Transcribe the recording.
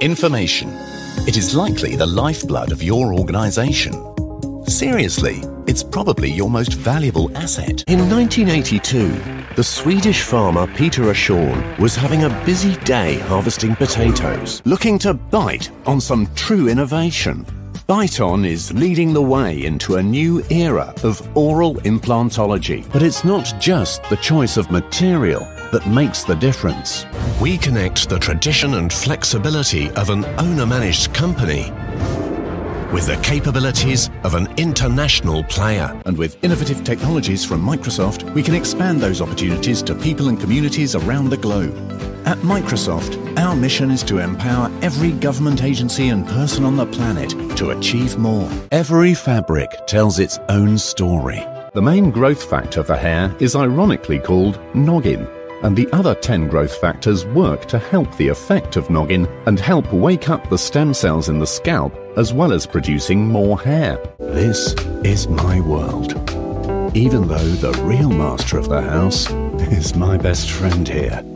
Information. It is likely the lifeblood of your organisation. Seriously, it's probably your most valuable asset. In 1982, the Swedish farmer Peter Ashorn was having a busy day harvesting potatoes, looking to bite on some true innovation. Biton is leading the way into a new era of oral implantology. But it's not just the choice of material that makes the difference. We connect the tradition and flexibility of an owner-managed company with the capabilities of an international player. And with innovative technologies from Microsoft, we can expand those opportunities to people and communities around the globe. At Microsoft, our mission is to empower every government agency and person on the planet to achieve more. Every fabric tells its own story. The main growth factor for hair is ironically called noggin, and the other 10 growth factors work to help the effect of noggin and help wake up the stem cells in the scalp, as well as producing more hair. This is my world. Even though the real master of the house is my best friend here.